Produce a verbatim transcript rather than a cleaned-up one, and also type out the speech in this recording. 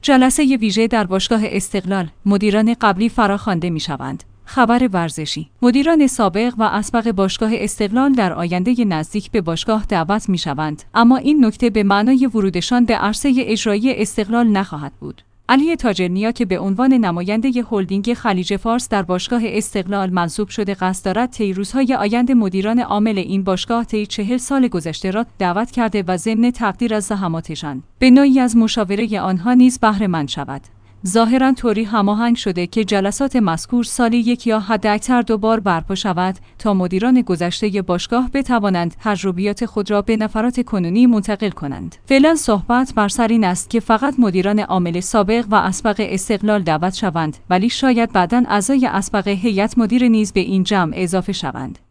جلسه ویژه در باشگاه استقلال، مدیران قبلی فراخوانده می‌شوند. خبر ورزشی: مدیران سابق و اسبق باشگاه استقلال در آینده نزدیک به باشگاه دعوت می‌شوند، اما این نکته به معنای ورودشان به عرصه اجرایی استقلال نخواهد بود. علی تاجرنیا که به عنوان نماینده هلدینگ خلیج فارس در باشگاه استقلال منصوب شده قصد دارد طی روزهای آینده مدیران عامل این باشگاه طی چهل سال گذشته را دعوت کرده و ضمن تقدیر از زحماتشان به نوعی از مشاوره آنها نیز بهره مند شود. ظاهراً طوری هماهنگ شده که جلسات مذکور سالی یک یا حداکثر دو بار برپا شود تا مدیران گذشته باشگاه بتوانند تجربیات خود را به نفرات کنونی منتقل کنند. فعلا صحبت بر سر این است که فقط مدیران عامل سابق و اسبق استقلال دعوت شوند، ولی شاید بعداً اعضای اسبق هیئت مدیره نیز به این جمع اضافه شوند.